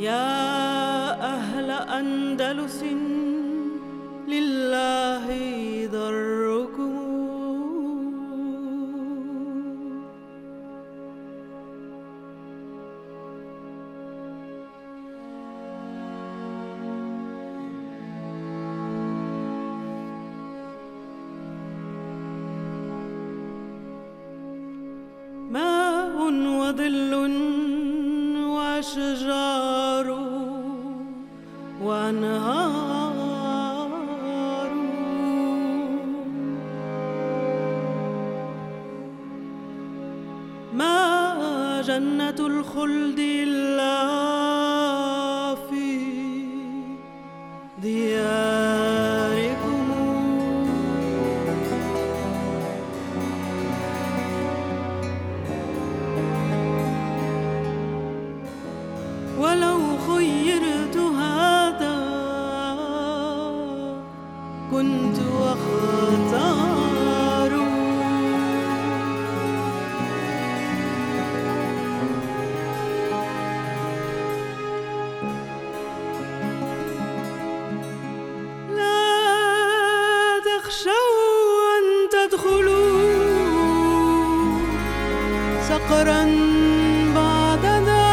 يا أهل أندلس لله ضركم. ماء وظل وأشجار وأنهار، ما جنة الخلد إلا في دياركم. ولو خيرت هذا كنت أختار، لا تخشوا أن تدخلوا سقرا بعدنا،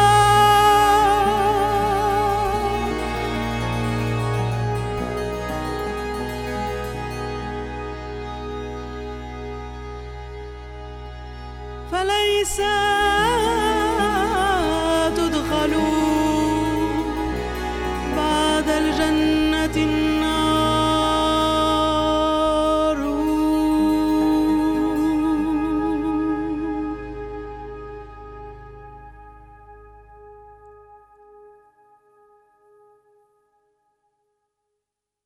فليس